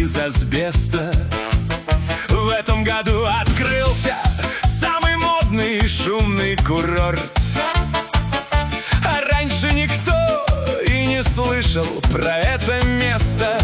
из асбеста. В этом году открылся самый модный и шумный курорт. А раньше никто и не слышал про это место.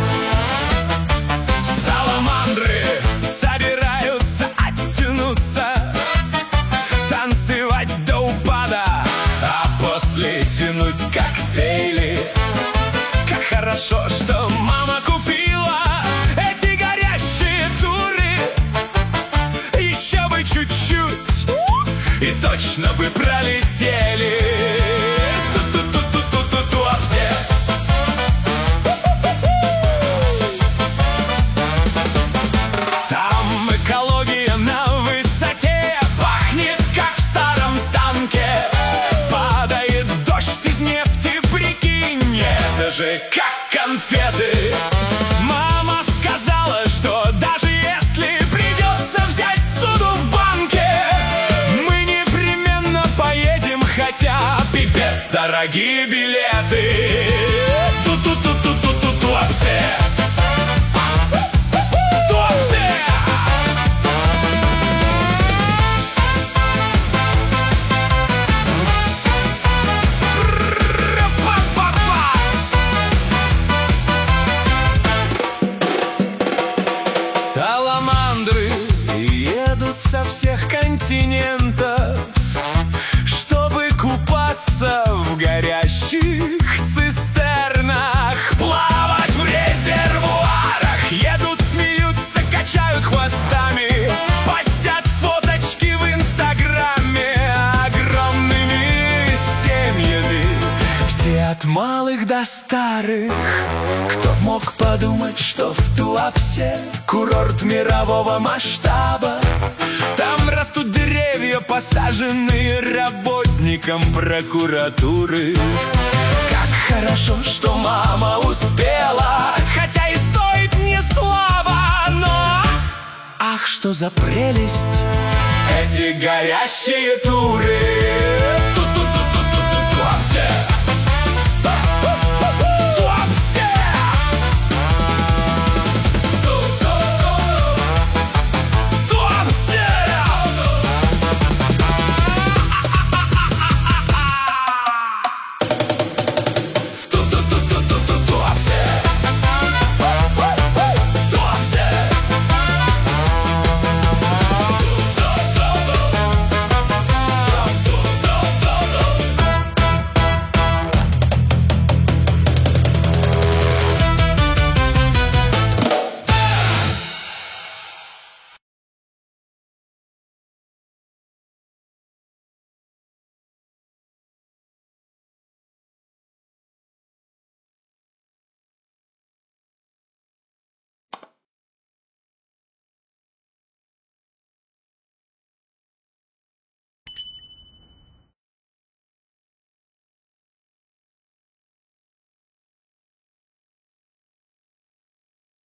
Саламандры собираются оттянуться, танцевать до упада, а после тянуть коктейли. Как хорошо, что мама купила эти горящие туры. Еще бы чуть-чуть, и точно бы пролетели. Ту-ту-ту-ту-ту-ту, а все. Там экология на высоте, пахнет, как в старом танке. Падает дождь из нефти, прикинь, это же как конфеты. Мама сказала, что даже если придется взять суду в банке, мы непременно поедем, хотя пипец дорогие билеты. Ту-ту-ту-ту-ту-ту-ту, а все. Саламандры едут со всех континентов, чтобы купаться в горящих цистернах, плавать в резервуарах. Едут, смеются, качают хвостами, постят фоточки в инстаграме огромными семьями. Все от малых до старых. Кто б мог подумать, что в Туапсе курорт мирового масштаба. Там растут деревья, посаженные работником прокуратуры. Как хорошо, что мама успела, хотя и стоит не слабо, но ах, что за прелесть эти горящие туры.